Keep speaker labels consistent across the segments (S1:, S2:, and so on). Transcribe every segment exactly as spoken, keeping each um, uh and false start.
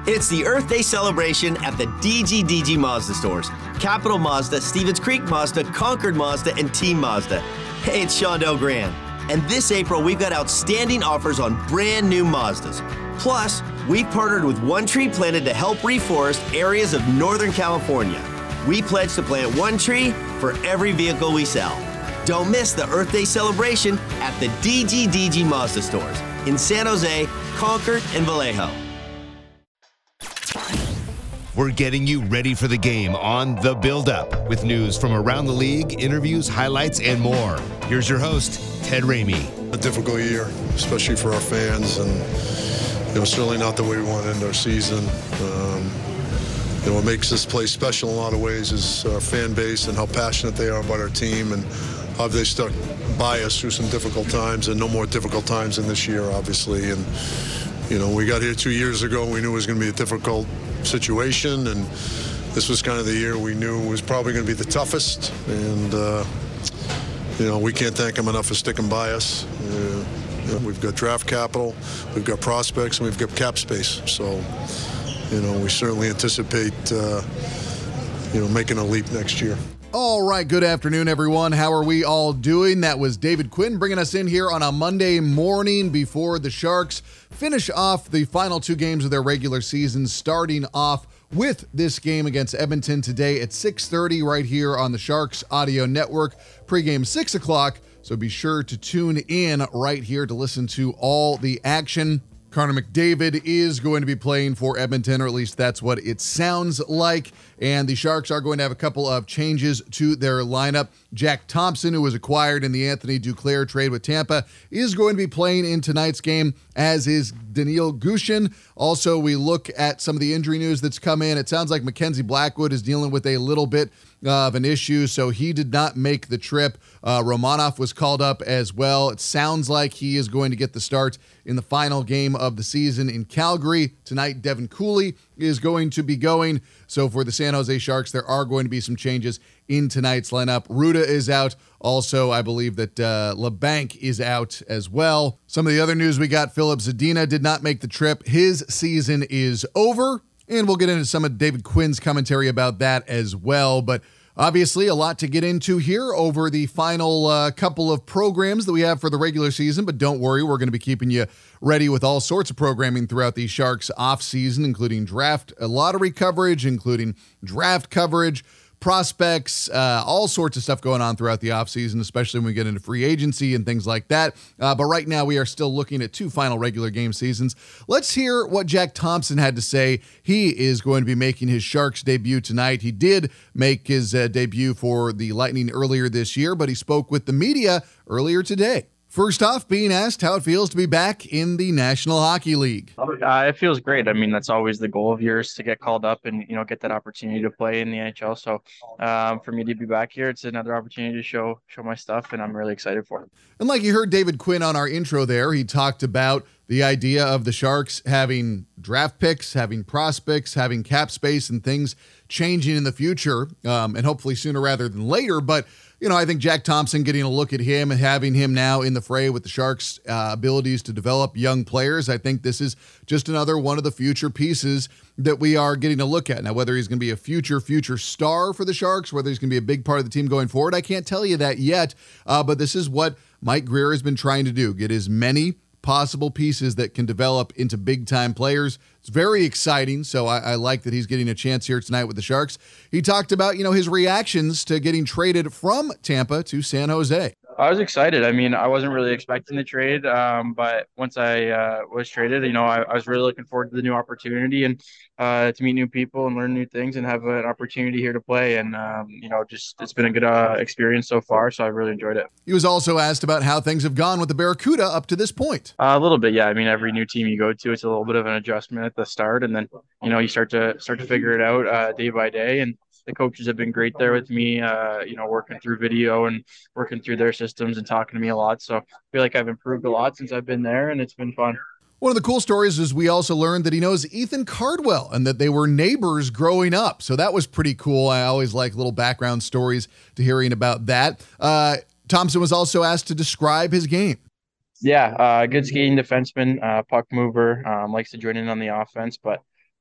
S1: It's the Earth Day celebration at the D G D G Mazda stores. Capital Mazda, Stevens Creek Mazda, Concord Mazda, and Team Mazda. Hey, it's Shondell Grand. And this April, we've got outstanding offers on brand new Mazdas. Plus, we've partnered with One Tree Planted to help reforest areas of Northern California. We pledge to plant one tree for every vehicle we sell. Don't miss the Earth Day celebration at the D G D G Mazda stores in San Jose, Concord, and Vallejo.
S2: We're getting you ready for the game on The Build-Up with news from around the league, interviews, highlights, and more. Here's your host, Ted Ramey.
S3: A difficult year, especially for our fans, and you know, certainly not the way we want to end our season. Um, you know, what makes this place special in a lot of ways is our fan base and how passionate they are about our team, and how they stuck by us through some difficult times, and no more difficult times than this year, obviously. And you know, we got here two years ago, and we knew it was going to be a difficult situation, and this was kind of the year we knew was probably going to be the toughest. And uh, you know, we can't thank them enough for sticking by us. Uh, you know, we've got draft capital, we've got prospects, and we've got cap space. So, you know, we certainly anticipate, uh, you know, making a leap next year.
S4: All right, good afternoon, everyone. How are we all doing? That was David Quinn bringing us in here on a Monday morning before the Sharks finish off the final two games of their regular season, starting off with this game against Edmonton today at six thirty right here on the Sharks Audio Network. Pre-game six o'clock, so be sure to tune in right here to listen to all the action. Connor McDavid is going to be playing for Edmonton, or at least that's what it sounds like. And the Sharks are going to have a couple of changes to their lineup. Jack Thompson, who was acquired in the Anthony Duclair trade with Tampa, is going to be playing in tonight's game, as is Daniil Gushin. Also, we look at some of the injury news that's come in. It sounds like Mackenzie Blackwood is dealing with a little bit of an issue, so he did not make the trip. Uh, Romanov was called up as well. It sounds like he is going to get the start in the final game of the season in Calgary. Tonight, Devin Cooley is going to be going. So for the San Jose Sharks, there are going to be some changes in tonight's lineup. Ruda is out. Also, I believe that uh, LeBanc is out as well. Some of the other news we got, Philip Zadina did not make the trip. His season is over. And we'll get into some of David Quinn's commentary about that as well. But obviously, a lot to get into here over the final uh, couple of programs that we have for the regular season. But don't worry, we're going to be keeping you ready with all sorts of programming throughout the Sharks offseason, including draft uh, lottery coverage, including draft coverage, prospects, uh, all sorts of stuff going on throughout the offseason, especially when we get into free agency and things like that. Uh, but right now, we are still looking at two final regular game seasons. Let's hear what Jack Thompson had to say. He is going to be making his Sharks debut tonight. He did make his uh, debut for the Lightning earlier this year, but he spoke with the media earlier today. First off, being asked how it feels to be back in the National Hockey League.
S5: Uh, it feels great. I mean, that's always the goal of yours, to get called up and, you know, get that opportunity to play in the N H L. So um, for me to be back here, it's another opportunity to show show my stuff, and I'm really excited for it.
S4: And like you heard David Quinn on our intro there, he talked about the idea of the Sharks having draft picks, having prospects, having cap space and things changing in the future, um, and hopefully sooner rather than later. But you know, I think Jack Thompson, getting a look at him and having him now in the fray with the Sharks' uh, abilities to develop young players, I think this is just another one of the future pieces that we are getting a look at. Now, whether he's going to be a future, future star for the Sharks, whether he's going to be a big part of the team going forward, I can't tell you that yet. Uh, but this is what Mike Grier has been trying to do, get as many possible pieces that can develop into big-time players. It's very exciting, so I, I like that he's getting a chance here tonight with the Sharks. He talked about, you know, his reactions to getting traded from Tampa to San Jose.
S5: I was excited. I mean, I wasn't really expecting the trade, um, but once I uh, was traded, you know, I, I was really looking forward to the new opportunity and uh, to meet new people and learn new things and have an opportunity here to play. And, um, you know, just it's been a good uh, experience so far, so I really enjoyed it.
S4: He was also asked about how things have gone with the Barracuda up to this point.
S5: Uh, a little bit, yeah. I mean, every new team you go to, it's a little bit of an adjustment at the start, and then, you know, you start to start to figure it out uh, day by day. And the coaches have been great there with me, uh, you know, working through video and working through their systems and talking to me a lot. So I feel like I've improved a lot since I've been there, and it's been fun.
S4: One of the cool stories is we also learned that he knows Ethan Cardwell and that they were neighbors growing up. So that was pretty cool. I always like little background stories to hearing about that. Uh, Thompson was also asked to describe his game.
S5: Yeah, uh, good skating defenseman, uh, puck mover, um, likes to join in on the offense, but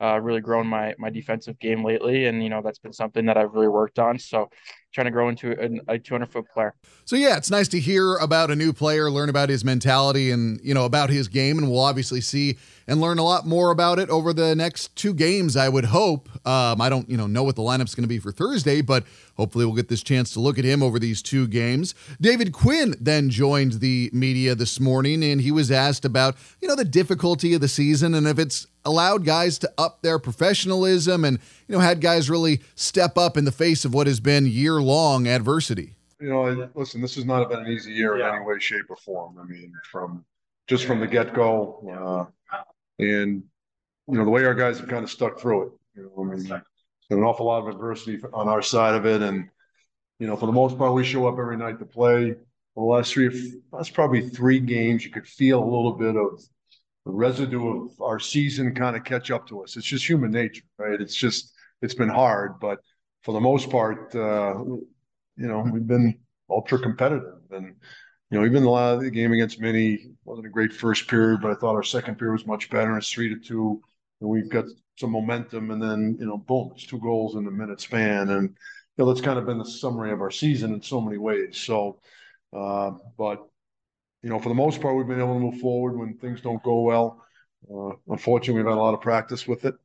S5: uh, really grown my my defensive game lately, and you know that's been something that I've really worked on. So trying to grow into a, a two hundred foot player.
S4: So yeah, it's nice to hear about a new player, learn about his mentality and, you know, about his game. And we'll obviously see and learn a lot more about it over the next two games, I would hope. Um, I don't, you know, know what the lineup's going to be for Thursday, but hopefully we'll get this chance to look at him over these two games. David Quinn then joined the media this morning, and he was asked about, you know, the difficulty of the season and if it's allowed guys to up their professionalism and, you know, had guys really step up in the face of what has been year-long adversity.
S3: You know, listen, this has not been an easy year in any way, shape, or form. I mean, from just from the get-go, uh, and you know the way our guys have kind of stuck through it. You know, I mean, there's been an awful lot of adversity on our side of it, and you know, for the most part, we show up every night to play. For the last three, that's probably three games, you could feel a little bit of the residue of our season kind of catch up to us. It's just human nature, right? It's just it's been hard, but for the most part. Uh, You know, we've been ultra competitive, and you know, even the last the game against Mini wasn't a great first period, but I thought our second period was much better. It's three to two, and we've got some momentum, and then you know, boom, it's two goals in a minute span, and you know, that's kind of been the summary of our season in so many ways. So, uh, but you know, for the most part, we've been able to move forward when things don't go well. Uh, unfortunately, we've had a lot of practice with it,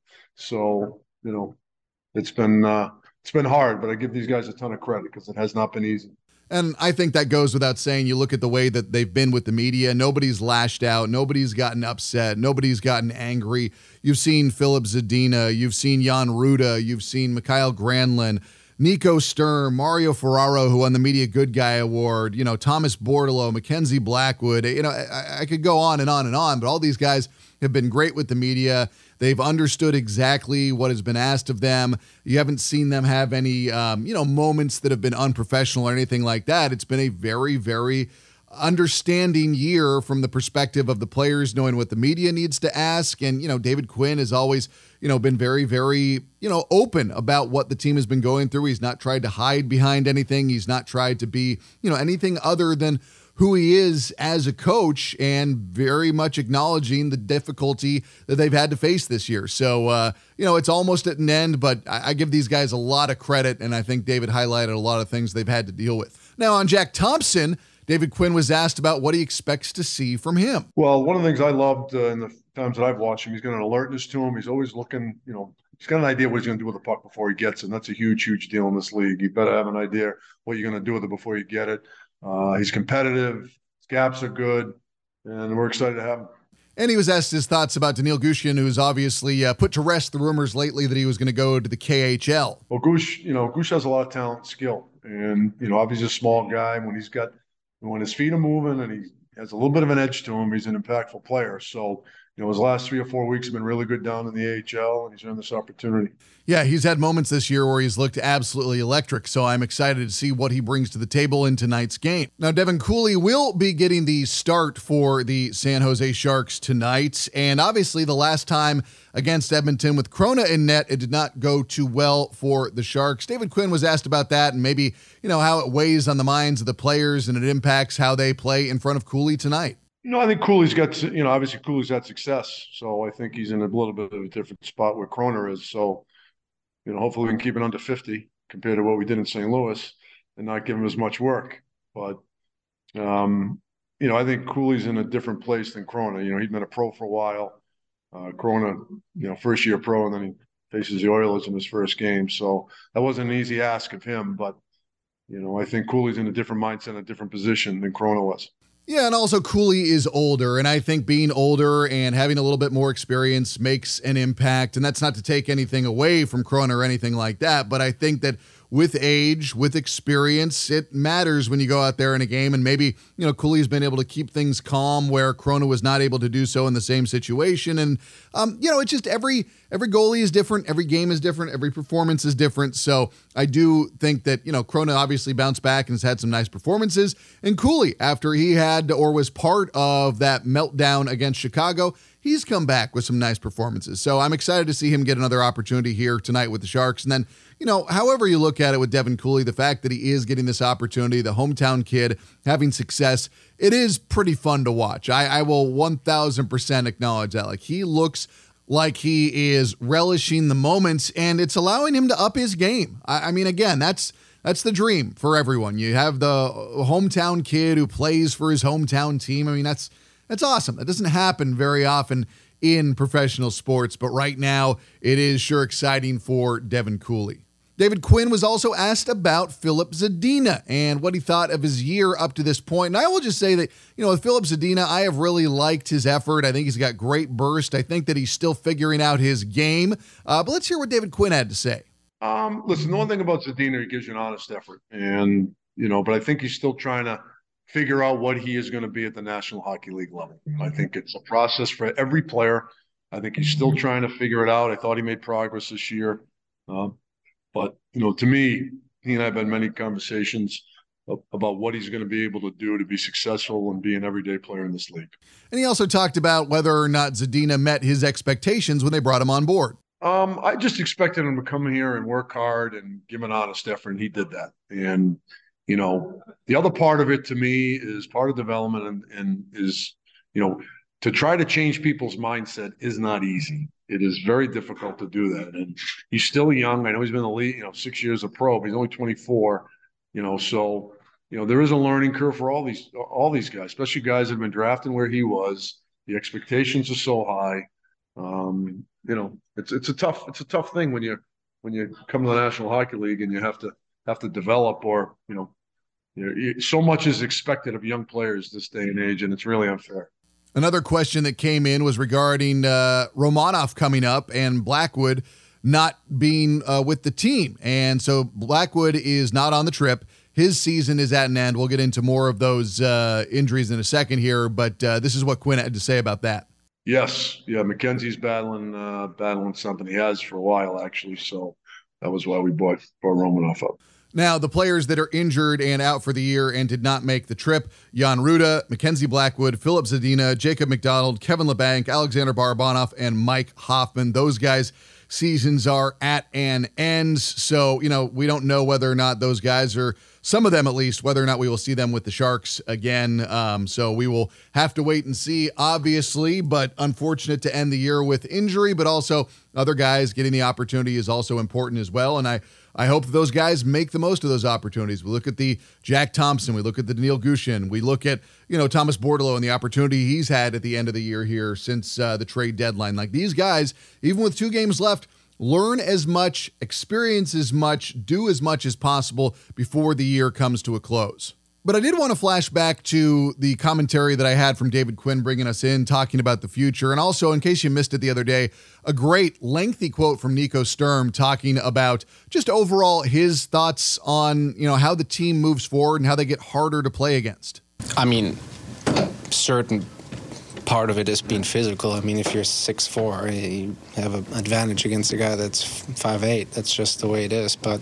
S3: so you know, it's been. Uh, It's been hard, but I give these guys a ton of credit because it has not been easy.
S4: And I think that goes without saying. You look at the way that they've been with the media. Nobody's lashed out. Nobody's gotten upset. Nobody's gotten angry. You've seen Philip Zadina. You've seen Jan Ruda. You've seen Mikael Granlund, Nico Sturm, Mario Ferraro, who won the Media Good Guy Award, you know, Thomas Bordeleau, Mackenzie Blackwood. You know, I, I could go on and on and on, but all these guys have been great with the media. They've understood exactly what has been asked of them. You haven't seen them have any, um, you know, moments that have been unprofessional or anything like that. It's been a very, very understanding year from the perspective of the players knowing what the media needs to ask. And, you know, David Quinn has always, you know, been very, very, you know, open about what the team has been going through. He's not tried to hide behind anything. He's not tried to be, you know, anything other than who he is as a coach, and very much acknowledging the difficulty that they've had to face this year. So, uh, you know, it's almost at an end, but I, I give these guys a lot of credit, and I think David highlighted a lot of things they've had to deal with. Now, on Jack Thompson, David Quinn was asked about what he expects to see from him.
S3: Well, one of the things I loved uh, in the times that I've watched him, he's got an alertness to him. He's always looking, you know, he's got an idea what he's going to do with the puck before he gets it. And that's a huge, huge deal in this league. You better have an idea what you're going to do with it before you get it. Uh, he's competitive. His gaps are good. And we're excited to have him.
S4: And he was asked his thoughts about Daniil Gushchin, who's obviously uh, put to rest the rumors lately that he was going to go to the K H L.
S3: Well, Gush, you know, Gush has a lot of talent and skill. And, you know, obviously a small guy. When he's got, when his feet are moving and he has a little bit of an edge to him, he's an impactful player. So, you know, his last three or four weeks have been really good down in the A H L, and he's earned this opportunity.
S4: Yeah, he's had moments this year where he's looked absolutely electric, so I'm excited to see what he brings to the table in tonight's game. Now, Devin Cooley will be getting the start for the San Jose Sharks tonight, and obviously the last time against Edmonton with Krona in net, it did not go too well for the Sharks. David Quinn was asked about that and maybe, you know, how it weighs on the minds of the players and it impacts how they play in front of Cooley tonight.
S3: No, I think Cooley's got, you know, obviously Cooley's had success. So I think he's in a little bit of a different spot where Kroner is. So, you know, hopefully we can keep it under fifty compared to what we did in Saint Louis and not give him as much work. But, um, you know, I think Cooley's in a different place than Kroner. You know, he'd been a pro for a while. Uh, Kroner, you know, first year pro, and then he faces the Oilers in his first game. So that wasn't an easy ask of him. But, you know, I think Cooley's in a different mindset, a different position than Kroner was.
S4: Yeah, and also Cooley is older, and I think being older and having a little bit more experience makes an impact, and that's not to take anything away from Kroner or anything like that, but I think that with age, with experience, it matters when you go out there in a game, and maybe, you know, Cooley's been able to keep things calm where Kroner was not able to do so in the same situation, and, um, you know, it's just every every goalie is different, every game is different, every performance is different, so I do think that, you know, Kroner obviously bounced back and has had some nice performances, and Cooley, after he had or was part of that meltdown against Chicago, he's come back with some nice performances. So I'm excited to see him get another opportunity here tonight with the Sharks. And then, you know, however you look at it with Devin Cooley, the fact that he is getting this opportunity, the hometown kid having success, it is pretty fun to watch. I, I will one thousand percent acknowledge that. Like, he looks like he is relishing the moments, and it's allowing him to up his game. I, I mean, again, that's that's the dream for everyone. You have the hometown kid who plays for his hometown team. I mean, that's that's awesome. That doesn't happen very often in professional sports, but right now it is sure exciting for Devin Cooley. David Quinn was also asked about Filip Zadina and what he thought of his year up to this point. And I will just say that, you know, with Filip Zadina, I have really liked his effort. I think he's got great burst. I think that he's still figuring out his game. Uh, but let's hear what David Quinn had to say.
S3: Um, listen, the one thing about Zadina, he gives you an honest effort. And, you know, but I think he's still trying to figure out what he is going to be at the National Hockey League level. I think it's a process for every player. I think he's still trying to figure it out. I thought he made progress this year. Uh, but, you know, to me, he and I have had many conversations about what he's going to be able to do to be successful and be an everyday player in this league.
S4: And he also talked about whether or not Zadina met his expectations when they brought him on board.
S3: Um, I just expected him to come here and work hard and give an honest effort, and he did that. And, you know, the other part of it to me is part of development and, and is, you know, to try to change people's mindset is not easy. It is very difficult to do that. And he's still young. I know he's been in the league, you know, six years a pro, but he's only twenty-four, you know, so, you know, there is a learning curve for all these, all these guys, especially guys that have been drafted where he was. The expectations are so high. Um, you know, it's, it's a tough, it's a tough thing when you, when you come to the National Hockey League and you have to, have to develop or, you know, you know, so much is expected of young players this day and age, and it's really unfair.
S4: Another question that came in was regarding uh, Romanov coming up and Blackwood not being uh, with the team. And so Blackwood is not on the trip. His season is at an end. We'll get into more of those uh, injuries in a second here, but uh, this is what Quinn had to say about that.
S3: Yes. Yeah, McKenzie's battling uh, battling something. He has for a while, actually. So that was why we brought, brought Romanov up.
S4: Now, the players that are injured and out for the year and did not make the trip, Jan Ruda, Mackenzie Blackwood, Filip Zadina, Jacob McDonald, Kevin LeBanc, Alexander Barabanov, and Mike Hoffman. Those guys' seasons are at an end. So, you know, we don't know whether or not those guys are, some of them at least, whether or not we will see them with the Sharks again. Um, so we will have to wait and see, obviously, but unfortunate to end the year with injury, but also other guys getting the opportunity is also important as well. And I, I hope that those guys make the most of those opportunities. We look at the Jack Thompson, we look at the Neil Gushin, we look at, you know, Thomas Bordeleau and the opportunity he's had at the end of the year here since uh, the trade deadline. Like these guys, even with two games left, learn as much, experience as much, do as much as possible before the year comes to a close. But I did want to flash back to the commentary that I had from David Quinn bringing us in, talking about the future. And also, in case you missed it the other day, a great lengthy quote from Nico Sturm talking about just overall his thoughts on, you know, how the team moves forward and how they get harder to play against.
S6: I mean, certain part of it is being physical. I mean, if you're six foot four, you have an advantage against a guy that's five foot eight. That's just the way it is. But,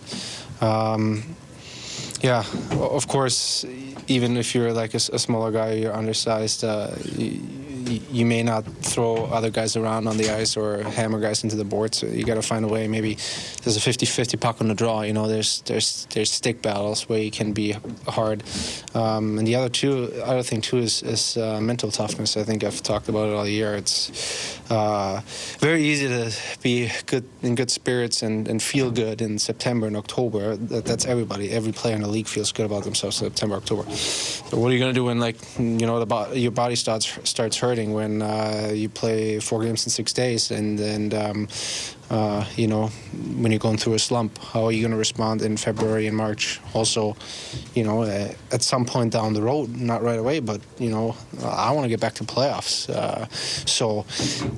S6: um, yeah, of course, even if you're like a, a smaller guy, you're undersized, uh, you, you may not throw other guys around on the ice or hammer guys into the board. So you got to find a way. Maybe there's a fifty-fifty puck on the draw. You know, there's there's there's stick battles where you can be hard. Um, and the other two, other thing too is is uh, mental toughness. I think I've talked about it all year. It's uh, very easy to be good in good spirits and, and feel good in September and October. That, that's everybody. Every player in the league feels good about themselves in September, October. So what are you going to do when, like, you know, the bo- your body starts starts hurting when uh, you play four games in six days and and um, uh, you know, when you're going through a slump? How are you going to respond in February and March? Also, you know, uh, at some point down the road, not right away, but you know, I want to get back to playoffs. Uh, so,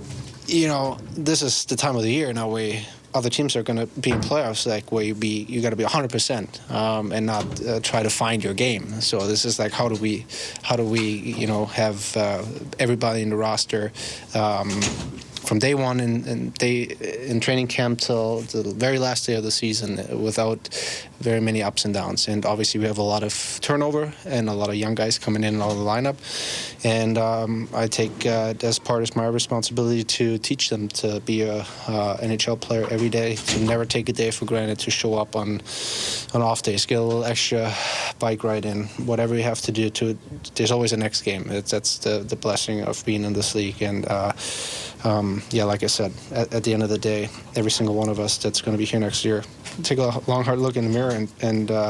S6: you know, this is the time of the year now where other teams are going to be in playoffs, like where you be, you got to be one hundred percent um, and not uh, try to find your game. So this is like, how do we, how do we, you know, have uh, everybody in the roster um, from day one in, in day in training camp till the very last day of the season without very many ups and downs. And obviously we have a lot of turnover and a lot of young guys coming in out of the lineup. And um, I take uh, as part of my responsibility to teach them to be a uh, N H L player every day, to never take a day for granted, to show up on on off days, get a little extra bike ride in, whatever you have to do. To there's always a next game. It's, that's the the blessing of being in this league. And uh, um, yeah, like I said, at, at the end of the day, every single one of us that's going to be here next year, take a long, hard look in the mirror and, and uh,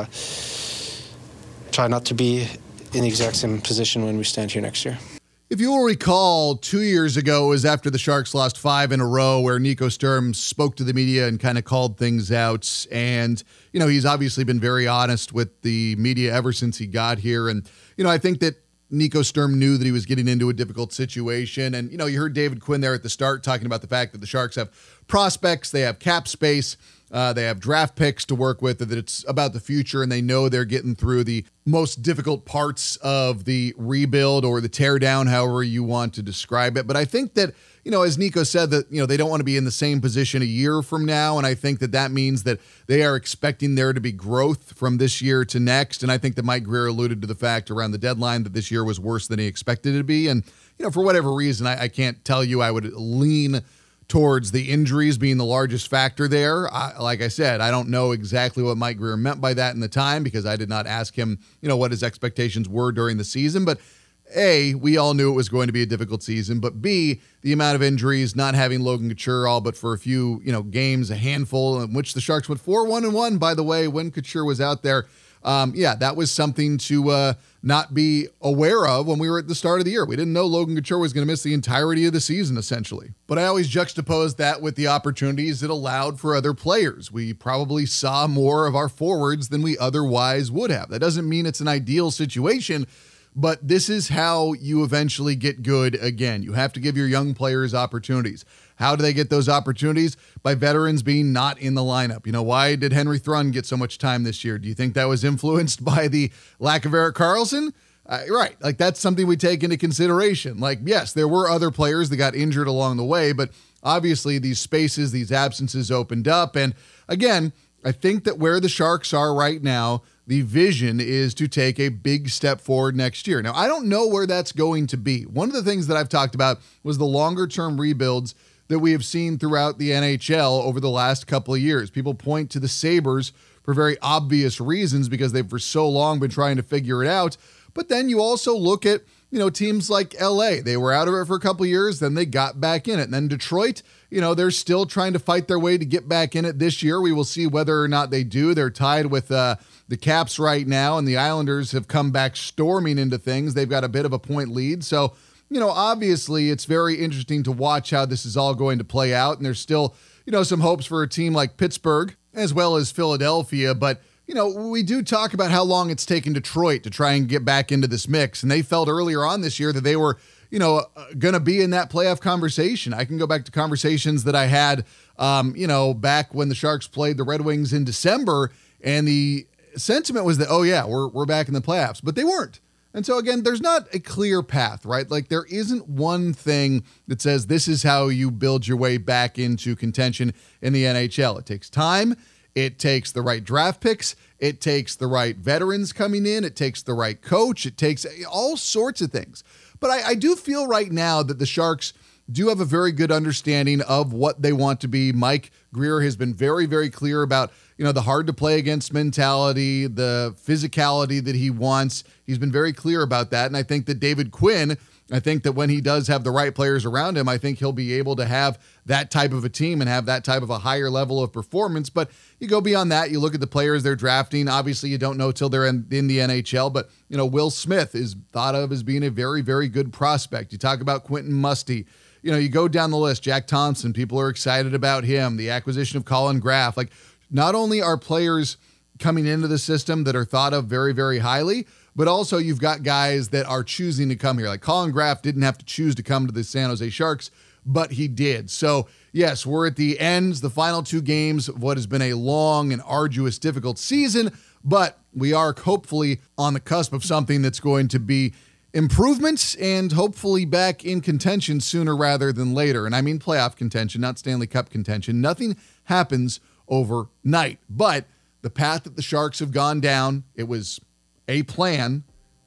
S6: try not to be in the exact same position when we stand here next year.
S4: If you will recall, two years ago it was after the Sharks lost five in a row where Nico Sturm spoke to the media and kind of called things out. And, you know, he's obviously been very honest with the media ever since he got here. And, you know, I think that Nico Sturm knew that he was getting into a difficult situation. And, you know, you heard David Quinn there at the start talking about the fact that the Sharks have prospects, they have cap space, Uh, they have draft picks to work with, that it's about the future, and they know they're getting through the most difficult parts of the rebuild or the teardown, however you want to describe it. But I think that, you know, as Nico said, that, you know, they don't want to be in the same position a year from now, and I think that that means that they are expecting there to be growth from this year to next. And I think that Mike Grier alluded to the fact around the deadline that this year was worse than he expected it to be. And, you know, for whatever reason, I, I can't tell you I would lean towards the injuries being the largest factor there. I, like I said, I don't know exactly what Mike Grier meant by that in the time because I did not ask him, you know, what his expectations were during the season. But A, we all knew it was going to be a difficult season. But B, the amount of injuries, not having Logan Couture all but for a few, you know, games, a handful, in which the Sharks went four one and one, by the way, when Couture was out there. Um, yeah, that was something to uh, not be aware of when we were at the start of the year. We didn't know Logan Couture was going to miss the entirety of the season, essentially. But I always juxtaposed that with the opportunities it allowed for other players. We probably saw more of our forwards than we otherwise would have. That doesn't mean it's an ideal situation, but this is how you eventually get good again. You have to give your young players opportunities. How do they get those opportunities? By veterans being not in the lineup. You know, why did Henry Thrun get so much time this year? Do you think that was influenced by the lack of Erik Karlsson? Uh, right. Like, that's something we take into consideration. Like, yes, there were other players that got injured along the way, but obviously these spaces, these absences opened up. And again, I think that where the Sharks are right now, the vision is to take a big step forward next year. Now, I don't know where that's going to be. One of the things that I've talked about was the longer-term rebuilds that we have seen throughout the N H L over the last couple of years. People point to the Sabres for very obvious reasons because they've for so long been trying to figure it out. But then you also look at, you know, teams like L A. They were out of it for a couple of years, then they got back in it. And then Detroit, you know, they're still trying to fight their way to get back in it this year. We will see whether or not they do. They're tied with uh, the Caps right now, and the Islanders have come back storming into things. They've got a bit of a point lead. So, you know, obviously it's very interesting to watch how this is all going to play out. And there's still, you know, some hopes for a team like Pittsburgh as well as Philadelphia. But, you know, we do talk about how long it's taken Detroit to try and get back into this mix. And they felt earlier on this year that they were, you know, going to be in that playoff conversation. I can go back to conversations that I had, um, you know, back when the Sharks played the Red Wings in December. And the sentiment was that, oh, yeah, we're we're back in the playoffs. But they weren't. And so, again, there's not a clear path, right? Like, there isn't one thing that says this is how you build your way back into contention in the N H L. It takes time. It takes the right draft picks. It takes the right veterans coming in. It takes the right coach. It takes all sorts of things. But I, I do feel right now that the Sharks do have a very good understanding of what they want to be. Mike Grier has been very, very clear about, you know, the hard to play against mentality, the physicality that he wants. He's been very clear about that. And I think that David Quinn, I think that when he does have the right players around him, I think he'll be able to have that type of a team and have that type of a higher level of performance. But you go beyond that, you look at the players they're drafting. Obviously, you don't know till they're in, in the N H L, but, you know, Will Smith is thought of as being a very, very good prospect. You talk about Quentin Musty. You know, you go down the list, Jack Thompson, people are excited about him, the acquisition of Colin Graff. Like, not only are players coming into the system that are thought of very, very highly, but also you've got guys that are choosing to come here. Like Colin Graff didn't have to choose to come to the San Jose Sharks, but he did. So, yes, we're at the ends, the final two games of what has been a long and arduous, difficult season, but we are hopefully on the cusp of something that's going to be improvements and hopefully back in contention sooner rather than later. And I mean playoff contention, not Stanley Cup contention. Nothing happens overnight, but the path that the Sharks have gone down, it was a plan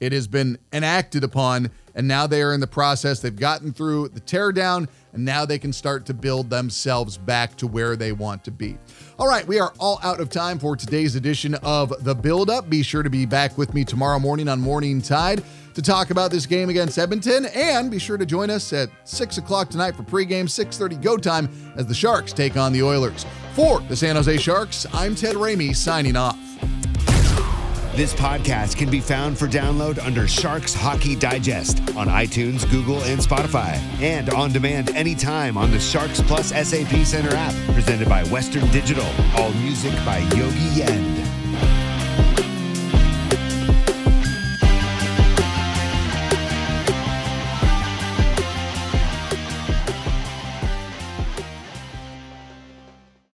S4: It has been enacted upon, and now they are in the process. They've gotten through the teardown, and now they can start to build themselves back to where they want to be. All right, we are all out of time for today's edition of The Build-Up. Be sure to be back with me tomorrow morning on Morning Tide to talk about this game against Edmonton, and be sure to join us at six o'clock tonight for pregame, six thirty go time as the Sharks take on the Oilers. For the San Jose Sharks, I'm Ted Ramey signing off.
S2: This podcast can be found for download under Sharks Hockey Digest on iTunes, Google, and Spotify, and on demand anytime on the Sharks Plus S A P Center app, presented by Western Digital. All music by Yogi Yend.